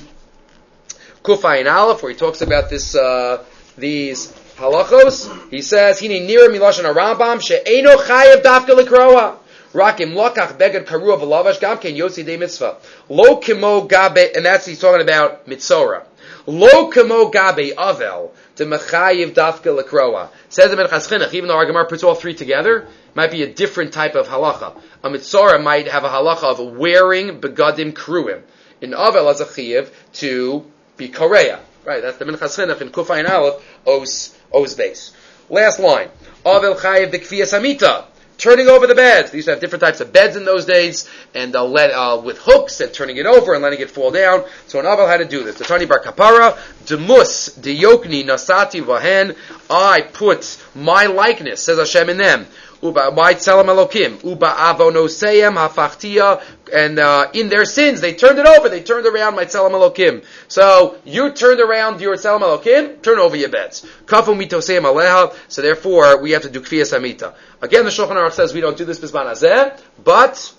Kufayin Aleph, where he talks about this uh, these halachos. He says, "Hini nira milashon Rambam she'eno chayev dafka lekroa." Rakim lokach beged karua v'lavash gam ken yotzi de mitzvah. Lo kimo gabe, and that's he's talking about mitzora. Lo kimo gabe avel to mechayiv dafka lekroa. Says the Minchas Chinuch, even though our Gemara puts all three together, might be a different type of halacha. A mitzora might have a halacha of wearing begadim kruim. In avel as a chiyiv to be korea. Right, that's the Minchas Chinuch in Kufayin Aleph, Os, Os base. Last line. Avel chayiv b'kfiyas hamita. Turning over the beds. They used to have different types of beds in those days, and uh, let, uh, with hooks, and turning it over, and letting it fall down. So an avel had to do this. The Tani Bar Kapara, Demus, Deyokni, Nasati, Vahen, I put my likeness, says Hashem in them. Uba my tzelem elokim, uba avonoseyem hafachtia, and uh, in their sins they turned it over. They turned around my tzelem elokim. So you turned around your tzelem elokim, turn over your beds. Kafu mitoseyem aleha. So therefore we have to do kfiyas hamita. Again, the Shulchan Aruch says we don't do this bisman hazeh, but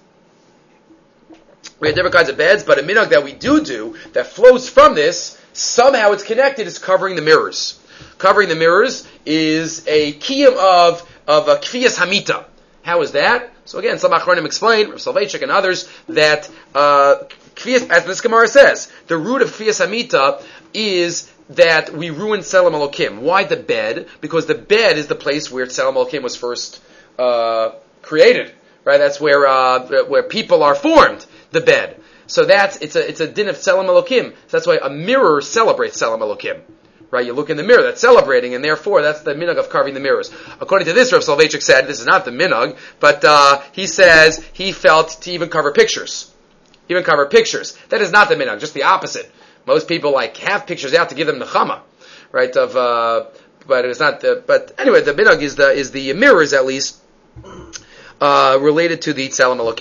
we have different kinds of beds. But a minhag that we do do that flows from this, somehow it's connected, is covering the mirrors. Covering the mirrors is a kiyum of of a kfiyas hamita. How is that? So again, some achronim explain, Rav Soloveitchik and others, that uh, kfiyas, as this Gemara says, the root of kfiyas hamita is that we ruin Tzelem Elokim. Why the bed? Because the bed is the place where Tzelem Elokim was first uh, created. Right? That's where uh, where people are formed. The bed. So that's it's a it's a din of Tzelem Elokim. So that's why a mirror celebrates Tzelem Elokim. Right, you look in the mirror, that's celebrating, and therefore that's the minhag of carving the mirrors. According to this, Rav Soloveitchik said, this is not the minhag, but uh, he says he felt to even cover pictures. Even cover pictures. That is not the minhag, just the opposite. Most people like have pictures out to give them nechama, right? Of, uh, but it's not the. But anyway, the minhag is the is the mirrors at least uh, related to the Tzelem Elokim.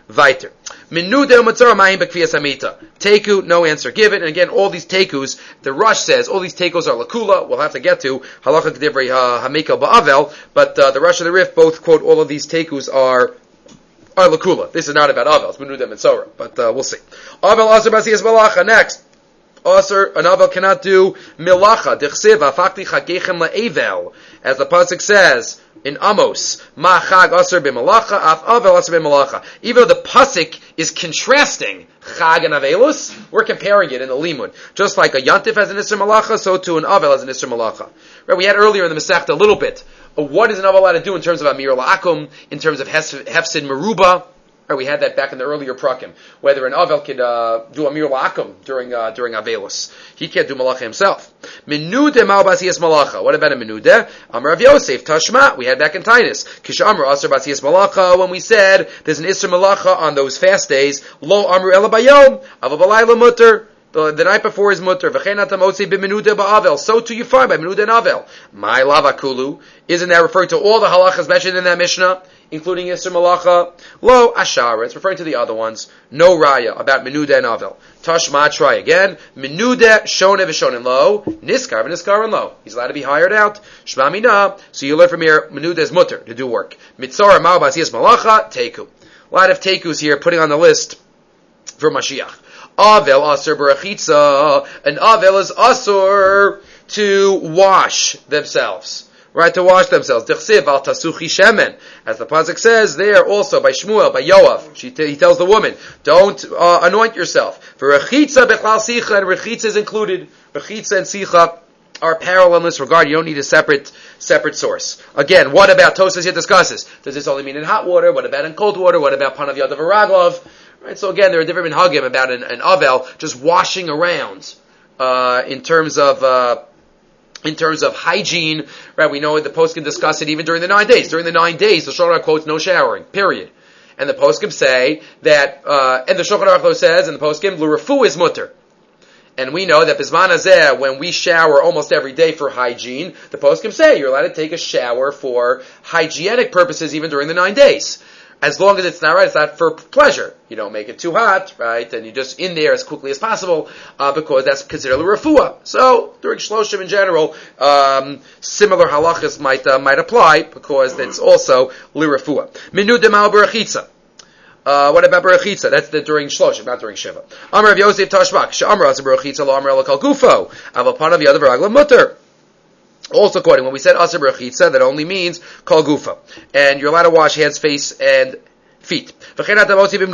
Viter. Menude u'matzara mayim b'kfiyas hamita. Teku, no answer given. And again, all these tekus, the Rush says, all these tekus are lakula. We'll have to get to halacha k'divrei hamika ba'avel. But uh, the Rush and the Rif both quote all of these tekus are are lakula. This is not about avel. It's menude u'matzara. But uh, we'll see. Avel aser b'asiyas malacha. Next. Aser, an avel cannot do milacha. Dichsiv afakti chagechem la'evel. As the pasuk says in Amos, ma chag aser b'malacha, af avel aser b'malacha. Even though the pasuk is contrasting chag and avelus, we're comparing it in the limud. Just like a yantif has an isser malacha, so too an avel has an isser malacha. Right? We had earlier in the Masechta a little bit. What is an avel allowed to do in terms of amir la'akum, in terms of hefsid meruba? Right, we had that back in the earlier prakim. Whether an avel could uh, do amir la'akum during uh, during avelus, he can't do malacha himself. Menude ma'al basiyas malacha. What about a menude? Amar Rav Yosef tashma. We had back in Tainus. Kisha amar aser basiyas malacha. When we said there's an isser malacha on those fast days, lo amru ela bayom ava balayla mutter. The, the night before is mutter. So too you find by menuda and avel. My lavakulu. Isn't that referring to all the halachas mentioned in that Mishnah, including Yisr Malacha? Lo Ashara. It's referring to the other ones. No raya about menuda and avel. Tashma, try again. Menuda shone v'shonen lo. Niskar v'niskar and lo. He's allowed to be hired out. Shma mina. So you learn from here, menuda is mutter, to do work. Mitzara ma'al basiyas malacha, teku. A lot of tekus here, putting on the list for Mashiach. Avel asur berachitza. An avel is asur to wash themselves. Right, to wash themselves. Dichsiv al tasuchi shemen. As the pasuk says there also by Shmuel, by Yoav. She t- he tells the woman, don't uh, anoint yourself. For rechitza bechlal sicha, and rechitza is included. Rechitza and sicha are parallel in this regard. You don't need a separate separate source. Again, what about Tosas here discusses? Does this only mean in hot water? What about in cold water? What about panav yadav v'raglov? Right, so again, there are different minhagim about an, an avel just washing around uh, in terms of uh, in terms of hygiene. Right, we know the poskim discuss it even during the nine days. During the nine days, the Shulchan Aruch quotes no showering, period. And the poskim say that, uh, and the Shulchan Aruch says, and the poskim l'refu is mutter. And we know that Bizman Hazeh, when we shower almost every day for hygiene, the poskim say you're allowed to take a shower for hygienic purposes even during the nine days. As long as it's not right, it's not for pleasure. You don't make it too hot, right? And you're just in there as quickly as possible, uh, because that's considered a refuah. So, during Shloshim in general, um, similar halachas might, uh, might apply, because it's also lirefuah. Minu demal berachitza. Uh, what about berachitza? That's the, during Shloshim, not during Shiva. Amar Rav Yosef Tashmak. Sh'amar az berachitza lo amar ela kal gufo. Avapanav yadav ragla mutter. Also quoting, when we said Aser Berachitza, that only means Kol Gufa. And you're allowed to wash hands, face, and feet. Also, is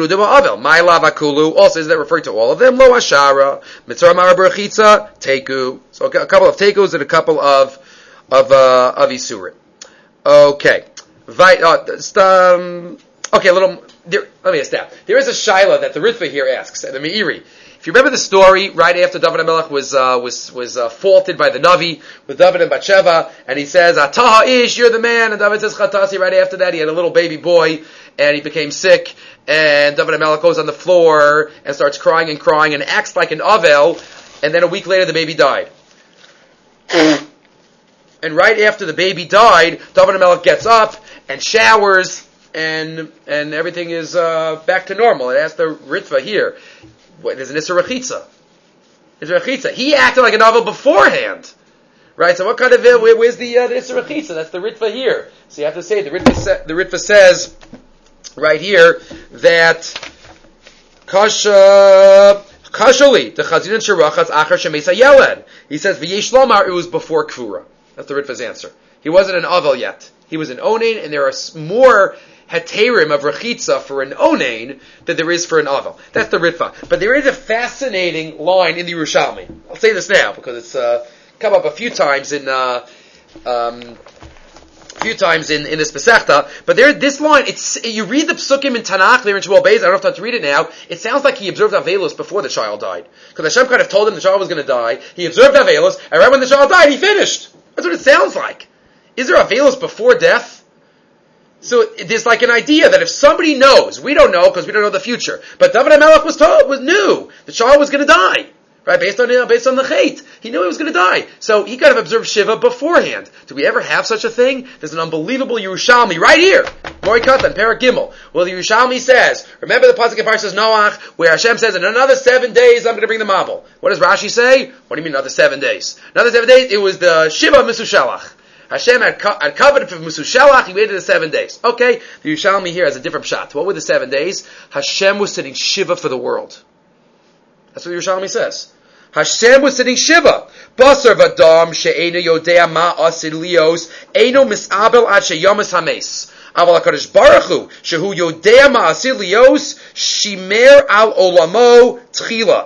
that referring to all of them? Lo Ashara, Mitzvah Mara Berachitza, Teku. So a couple of Tekus and a couple of, of, uh, of Isurim. Okay. Vi- uh, um, okay, a little, there, let me ask that. There is a Shaila that the Ritva here asks, and the Meiri. If you remember the story, right after David HaMelech was uh, was was uh, faulted by the Navi with David and Bathsheba, and he says, "Ataha ish, you're the man." And David says, "Chatasi." Right after that, he had a little baby boy, and he became sick. And David HaMelech goes on the floor and starts crying and crying and acts like an avel. And then a week later, the baby died. And right after the baby died, David HaMelech gets up and showers, and and everything is uh, back to normal. And asks the Ritva here. There's an Isser Rechitza. Isser Rechitza. He acted like a novel beforehand. Right? So what kind of, where, where's the, uh, the Isser Rechitza? That's the Ritva here. So you have to say, the Ritva, sa- the Ritva says, right here, that, Kasha, Kashali, the Chazin and Shirachas, Achar Shemesa Yeled. He says, V'yesh Lomar, it was before Kura. That's the Ritva's answer. He wasn't an Avel yet. He was an Onain, and there are more heterim of rechitza for an onain than there is for an avel. That's the Ritva. But there is a fascinating line in the Yerushalmi. I'll say this now because it's uh, come up a few times in uh, um, a few times in, in this Pesachta. But there, this line, it's you read the psukim in Tanakh there in Shmuel Beis. I don't have time to read it now. It sounds like he observed Avelus before the child died, because Hashem kind of told him the child was going to die. He observed Avelus, and right when the child died, he finished. That's what it sounds like. Is there Avelus before death? So there's like an idea that if somebody knows, we don't know because we don't know the future, but David HaMelech was told, was knew the child was going to die, Right, based on uh, based on the chait, he knew he was going to die, so he could have observed Shiva beforehand. Do we ever have such a thing? There's an unbelievable Yerushalmi right here, Mori Katan, Parak Gimel. Well, the Yerushalmi says, remember the pasuk in Parshas Noach where Hashem says, in another seven days I'm going to bring the Mabul. What does Rashi say? What do you mean another seven days? Another seven days. It was the Shiva of Mesushelach. Hashem had, co- had covered for Mesushelach. He waited the seven days. Okay, the Yerushalmi here has a different shot. What were the seven days? Hashem was sitting Shiva for the world. That's what the Yerushalmi says. Hashem was sitting Shiva. Basar v'adam she'ena yodea ma asid lios eno misabel ad sheyomis hames. Aval HaKadosh Baruch Hu shehu yodea ma asid lios shimer al olamo tchila.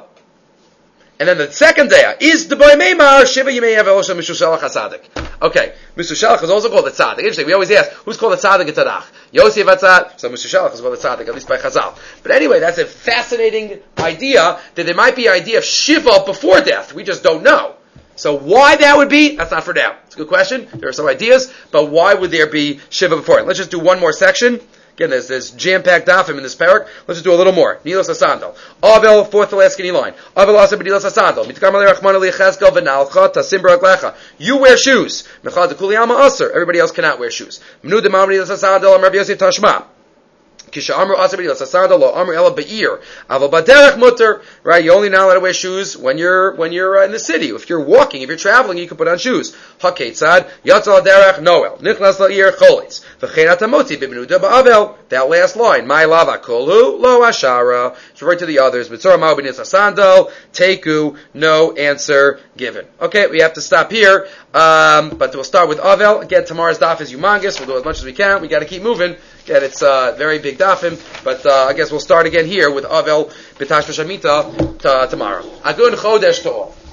And then the second day is the boy Meimar Shiva Yimei Avelosha Mishushalach HaTzadik. Okay, Mishushalach is also called the Tzadik. Interesting. We always ask who's called the Tzadik at Tanakh. Yosef Atzad. So Mishushalach is called the Tzadik, at least by Chazal. But anyway, that's a fascinating idea that there might be an idea of Shiva before death. We just don't know. So why that would be, that's not for now. It's a good question. There are some ideas, but why would there be Shiva before? Let's just do one more section. Again, there's this jam-packed dafim in this parak. Let's just do a little more. Nilos Asandal. Avel, fourth to last skinny line. Avel asa b'nilos Asandal. Mitkam alei rachman alei cheskel v'nalcha tasim b'raglecha. You wear shoes. Mechad dekuli alma aser. Everybody else cannot wear shoes. Mnu demam b'nilos Asandal. Am Rabbi Yosef Tashma. Kisha amru asa b'nilos Asandal. Lo amru ela be'ir. Avel baderech mutter. Right, you're only not allowed to wear shoes when you're when you're uh, in the city. If you're walking, if you're traveling, you can put on shoes. Haketzad yatzal derech noel nichlas la'ir cholitz v'chein atamoti b'benuda ba'avel. That last line, my lava kolhu lo ashara. It's referring to the others. Mitzor ma b'nilos Asandal. Teku, no answer given. Okay, we have to stop here. Um, but we'll start with Avel. Again, tomorrow's daf is humongous. We'll do as much as we can. We got to keep moving. Again, it's a uh, very big dafim. But uh, I guess we'll start again here with Avel B'Tash V'Shamita tomorrow. Agun Chodesh to all.